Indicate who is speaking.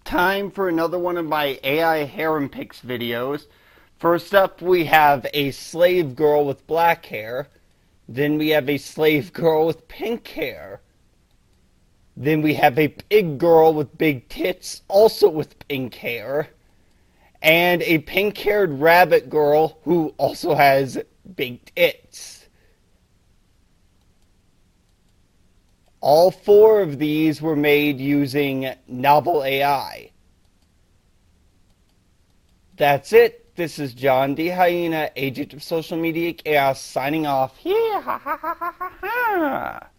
Speaker 1: Time for another one of my AI harem pics videos. First up, we have a slave girl with black hair. Then we have a slave girl with pink hair. Then we have a pig girl with big tits, also with pink hair. And a pink-haired rabbit girl who also has big tits. All four of these were made using Novel AI. That's it. This is John D. Hyena, agent of social media chaos, signing off. Yeah, ha ha ha ha ha.